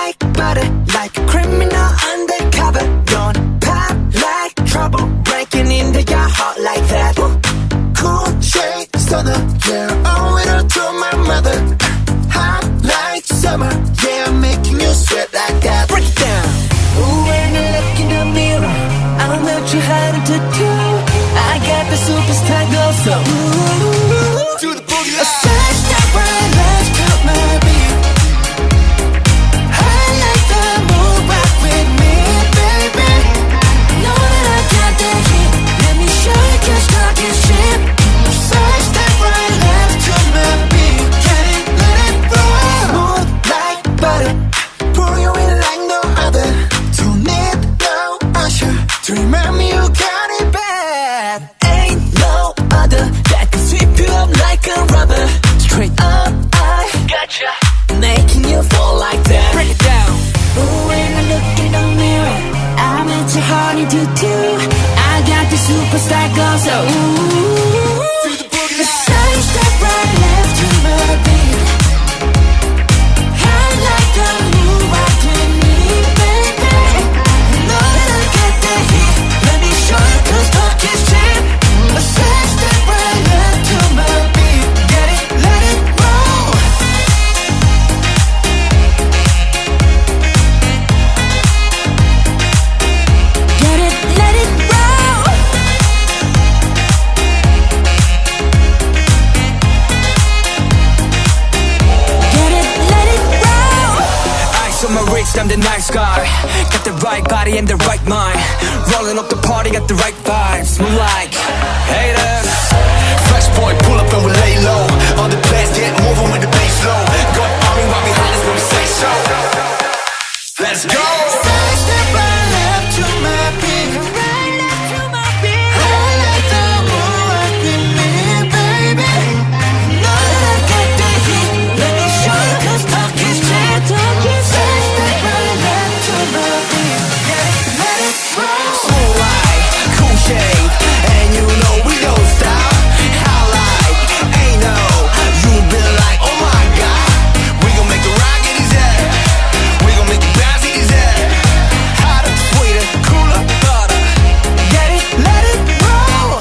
like butter, like a criminal undercover. Don't pop like trouble, breaking into your heart like that. Cool shade stunner, yeah, owe it all to my mother. Hot like summer, yeah, I'm making you sweat like that. Break it down. Ooh, when I look in the mirror, I'm not too hard to do. I got the superstar glow, so ooh, do the boogie line. A side step right left to my beat. I like the move, rock with me, baby. Know that I got the heat. Let me show you, 'cause talk is cheap. A side step right left to my beat. Get it, let it roll. Smooth like butter, pour you in like no other. Don't need no usher to remind me you got it bad. Ain't no other that can sweep you up like a rubber. Straight up, I gotcha, making you fall like that. Break it down. Ooh, when I look in the mirror, I'm into honey to do. I got the superstar glow, so ooh, do the boogie line. Side step right left to my beat. I like the move, rock with me, baby. Know that I got the heat. Let me show you, 'cause talk is cheap. A side step right left to my beat. Get it, let it roll. Get it, let it roll. Get it, let it roll. Ice on my wrist, I'm the nice guy. Got the right body and the right mind. Rolling up the party, got the right vibes. Move like haters. Fresh boy, pull up and we lay low. On the blast, get moving with the bass low. Got army right behind us when we say so. Let's go. Side step right left to my beat. I like the move, rock with me, baby. Know that I got the heat. Let me show you, 'cause talk is cheap. Side step right left to my beat. Get it, let it roll. Smooth like cool shade, and you know we don't stop. How like ain't no, you been like oh my god. We gon' make the rock in his head. We gon' make it bounce in his head. Hotter, sweeter, cooler, butter. Get it, let it roll.